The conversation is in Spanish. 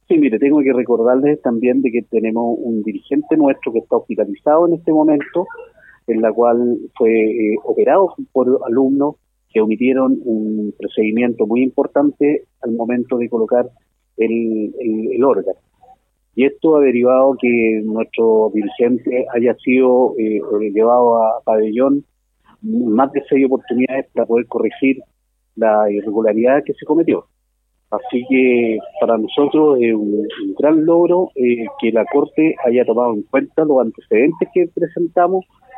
Sí, mire, tengo que recordarles también de que tenemos un dirigente nuestro que está hospitalizado en este momento, en la cual fue operado por alumnos que omitieron un procedimiento muy importante al momento de colocar el órgano. Y esto ha derivado que nuestro dirigente haya sido llevado a pabellón más de 6 oportunidades para poder corregir la irregularidad que se cometió. Así que para nosotros es un gran logro que la Corte haya tomado en cuenta los antecedentes que presentamos